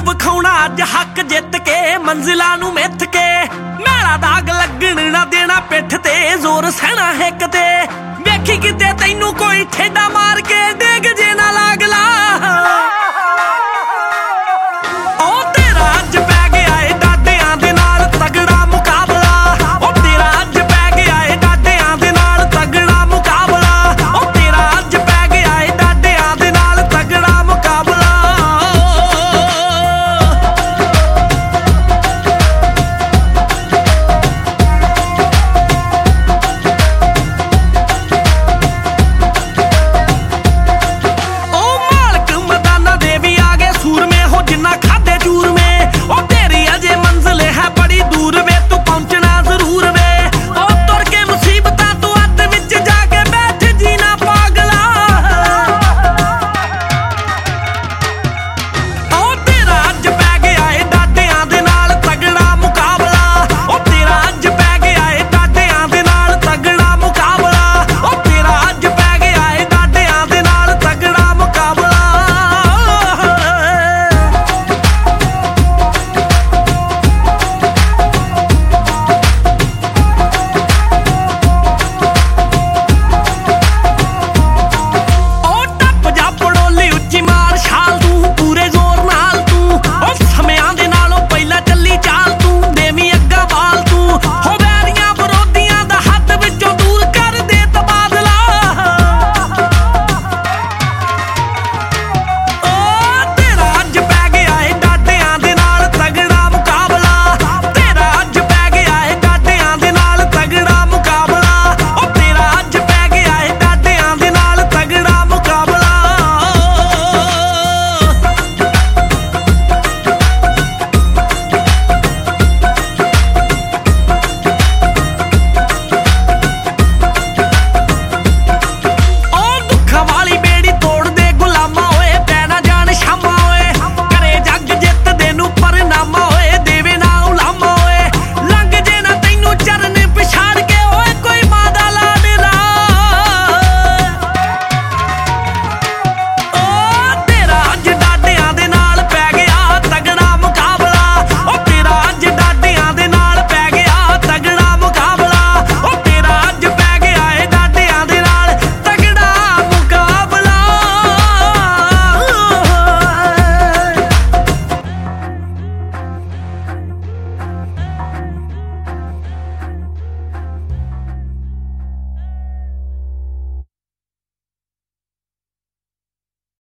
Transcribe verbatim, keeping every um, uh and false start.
ਨੂੰ ਵਿਖਾਉਣਾ ਅੱਜ ਹੱਕ ਜਿੱਤ ਕੇ, ਮੰਜ਼ਿਲਾਂ ਨੂੰ ਮਿੱਥ ਕੇ। ਮੈਲਾ ਦਾਗ ਲੱਗਣ ਨਾ ਦੇਣਾ ਪਿੱਠ ਤੇ, ਜ਼ੋਰ ਸਹਿਣਾ ਹਿੱਕ ਤੇ। ਵੇਖੀ ਕਿਤੇ ਤੈਨੂੰ ਕੋਈ ਠੇਡਾ ਮਾਰ ਕੇ ਡਿੱਗ ਜੇ ਨਾ ਲਾਗਲਾ। ਉਹ ਤੇਰਾ ਅੱਜ ਪੈ ਗਿਆ ਏ ਡਾਡਿਆਂ ਦੇ ਨਾਲ ਤਗੜਾ ਮੁਕਾਬਲਾ। ਉਹ ਤੇਰਾ ਅੱਜ ਪੈ ਗਿਆ ਏ ਡਾਡਿਆਂ ਦੇ ਨਾਲ ਤਗੜਾ ਮੁਕਾਬਲਾ। ਉਹ ਤੇਰਾ ਅੱਜ ਪੈ ਗਿਆ ਏ ਡਾਡਿਆਂ ਦੇ ਨਾਲ ਤਗੜਾ ਮੁਕਾਬਲਾ। ਜਿੰਨਾ ਖਾਦੇ ਚੂਰਮੇ, ਉਹ ਤੇਰੀ ਅਜੇ ਮੰਜ਼ਿਲ ਹੈ ਬੜੀ ਦੂਰ।